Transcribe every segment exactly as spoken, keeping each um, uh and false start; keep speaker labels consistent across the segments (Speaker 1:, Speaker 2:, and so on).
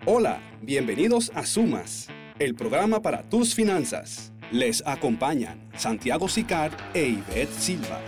Speaker 1: Hola, bienvenidos a Sumas, el programa para tus finanzas. Les acompañan Santiago Sicard e Ivette Silva.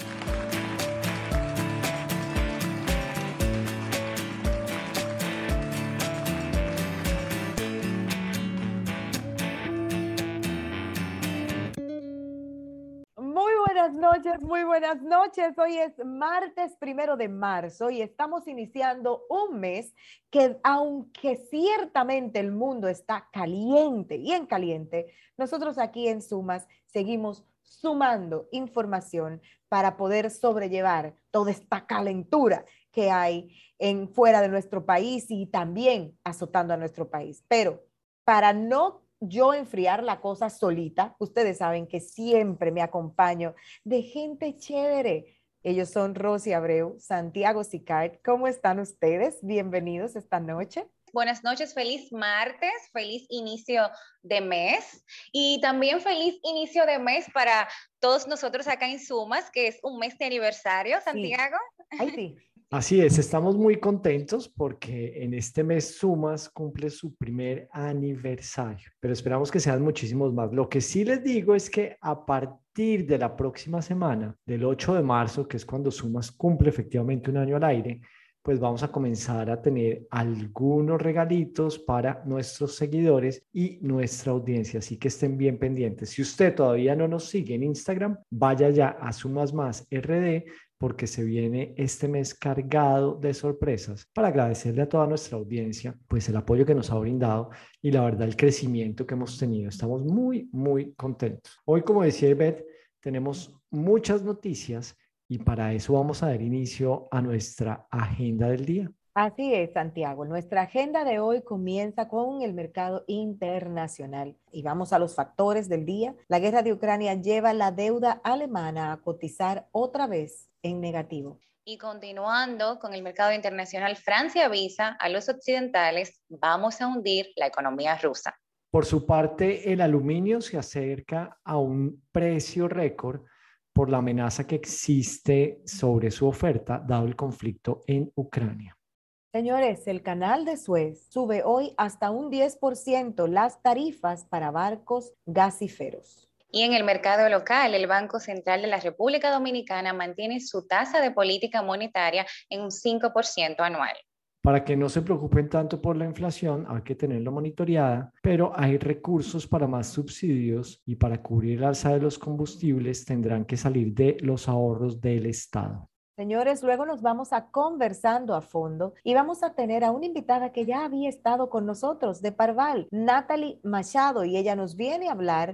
Speaker 2: Muy buenas noches, muy buenas noches. Hoy es martes primero de marzo y estamos iniciando un mes que, aunque ciertamente el mundo está caliente, bien caliente, nosotros aquí en Sumas seguimos sumando información para poder sobrellevar toda esta calentura que hay en fuera de nuestro país y también azotando a nuestro país. Pero para no yo enfriar la cosa solita, ustedes saben que siempre me acompaño de gente chévere. Ellos son Rosy Abreu, Santiago Sicard. ¿Cómo están ustedes? Bienvenidos esta noche.
Speaker 3: Buenas noches, feliz martes, feliz inicio de mes y también feliz inicio de mes para todos nosotros acá en Sumas, que es un mes de aniversario, Santiago.
Speaker 2: Sí. Ay, sí.
Speaker 4: Así es, estamos muy contentos porque en este mes Sumas cumple su primer aniversario, pero esperamos que sean muchísimos más. Lo que sí les digo es que a partir de la próxima semana, del ocho de marzo, que es cuando Sumas cumple efectivamente un año al aire, pues vamos a comenzar a tener algunos regalitos para nuestros seguidores y nuestra audiencia, así que estén bien pendientes. Si usted todavía no nos sigue en Instagram, vaya ya a Sumas Más R D, porque se viene este mes cargado de sorpresas para agradecerle a toda nuestra audiencia pues el apoyo que nos ha brindado y la verdad el crecimiento que hemos tenido. Estamos muy, muy contentos. Hoy, como decía Ivette, tenemos muchas noticias y para eso vamos a dar inicio a nuestra agenda del día.
Speaker 2: Así es, Santiago. Nuestra agenda de hoy comienza con el mercado internacional y vamos a los factores del día. La guerra de Ucrania lleva la deuda alemana a cotizar otra vez en negativo.
Speaker 3: Y continuando con el mercado internacional, Francia avisa a los occidentales: vamos a hundir la economía rusa.
Speaker 4: Por su parte, el aluminio se acerca a un precio récord por la amenaza que existe sobre su oferta dado el conflicto en Ucrania.
Speaker 2: Señores, el canal de Suez sube hoy hasta un diez por ciento las tarifas para barcos gasíferos.
Speaker 3: Y en el mercado local, el Banco Central de la República Dominicana mantiene su tasa de política monetaria en un cinco por ciento anual.
Speaker 4: Para que no se preocupen tanto por la inflación, hay que tenerlo monitoreada, pero hay recursos para más subsidios y para cubrir el alza de los combustibles tendrán que salir de los ahorros del Estado.
Speaker 2: Señores, luego nos vamos a conversando a fondo y vamos a tener a una invitada que ya había estado con nosotros de Parval, Natalie Machado, y ella nos viene a hablar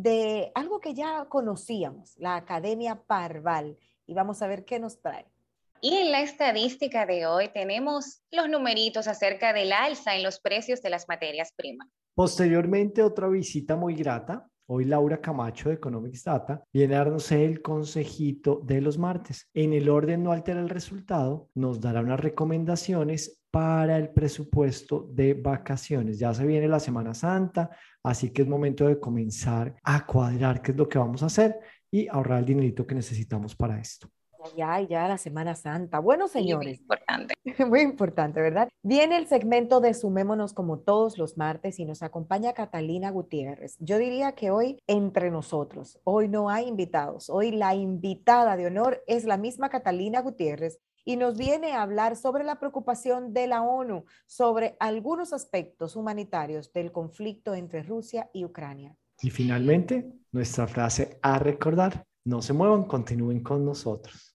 Speaker 2: de algo que ya conocíamos, la Academia Parval, y vamos a ver qué nos trae.
Speaker 3: Y en la estadística de hoy tenemos los numeritos acerca del alza en los precios de las materias primas.
Speaker 4: Posteriormente, otra visita muy grata. Hoy Laura Camacho de Economics Data viene a darnos el consejito de los martes. En el orden no altera el resultado, nos dará unas recomendaciones para el presupuesto de vacaciones. Ya se viene la Semana Santa, así que es momento de comenzar a cuadrar qué es lo que vamos a hacer y ahorrar el dinerito que necesitamos para esto.
Speaker 2: Ya, ya la Semana Santa. Bueno, señores.
Speaker 3: Sí, muy importante.
Speaker 2: Muy importante, ¿verdad? Viene el segmento de Sumémonos como todos los martes y nos acompaña Catalina Gutiérrez. Yo diría que hoy entre nosotros, hoy no hay invitados. Hoy la invitada de honor es la misma Catalina Gutiérrez y nos viene a hablar sobre la preocupación de la ONU sobre algunos aspectos humanitarios del conflicto entre Rusia y Ucrania.
Speaker 4: Y finalmente, nuestra frase a recordar: no se muevan, continúen con nosotros.